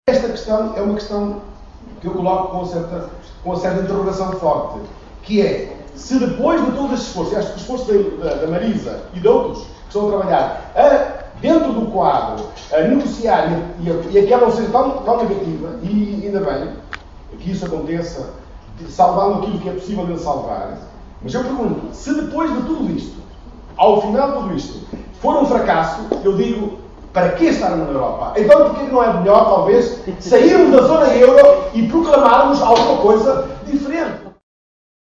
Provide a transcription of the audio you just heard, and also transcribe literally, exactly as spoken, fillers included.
Esta questão é uma questão que eu coloco com certa, com certa interrogação forte, que é, se depois de todo esse esforço, acho que o esforço da, da Marisa e de outros que estão a trabalhar a, dentro do quadro, a negociar e, e, e aquela não seja tão, tão negativa, e ainda bem que isso aconteça, salvando aquilo que é possível de salvar, mas eu pergunto, se depois de tudo isto, ao final de tudo isto, for um fracasso, eu digo, para que estar na Europa? Então porquê que não é melhor, talvez, sairmos da zona euro e proclamarmos alguma coisa diferente?